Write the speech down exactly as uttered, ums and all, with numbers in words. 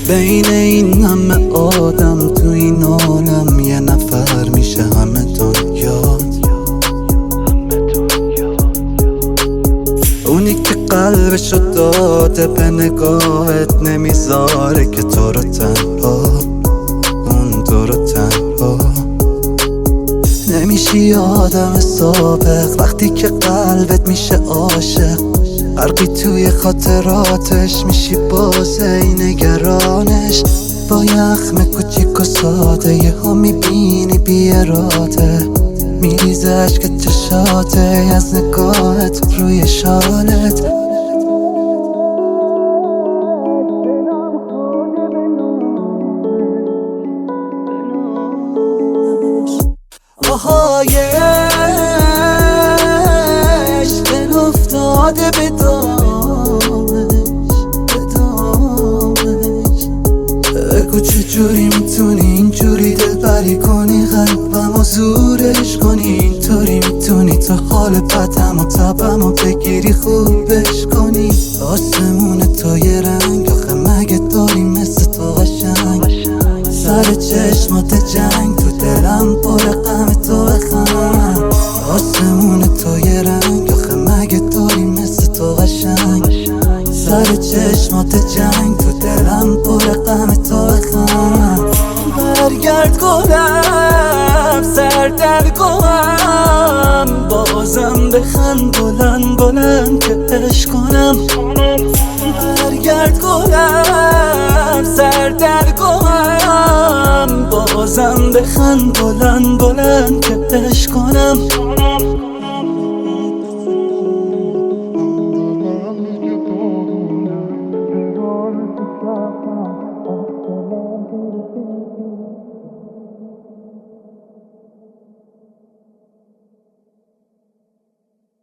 بین این همه آدم تو این عالم یه نفر میشه همه دنیا. اونی که قلبشو داده به نگاهت نمیذاره که تو رو تنها، اون تو رو تنها. نمیشی آدم سابق وقتی که قلبت میشه عاشق، غرقی توی خاطراتش میشی بازه نگرانش. با یخم کوچیک و ساده یه ها میبینی بی اراده، میریزه عشق چشاته از نگاهت روی شالت. آهای عشق افتاده به دامش، به دامش. بگو چجوری میتونی اینجوری دلبری کنی قلبم و زورش کنی، اینطوری میتونی تا حال بدم و تبم و بگیری خوبش کنی. آسمون تو یه رنگ آخه مگه داری مثل تو قشنگ، سر چشمات جنگ تو دلم پر غم تو بخند. آسمون تو یه رنگ آخه مگه داری مثل تو قشنگ، سر چشمات جنگ تو دلم پر غم تو بخند. برگرد گلم سر در گوهم، بازم بخند بلند بلند که عشق کنم. برگرد گلم سر در گوهم، بازم بخند بلند بلند که عشق کنم.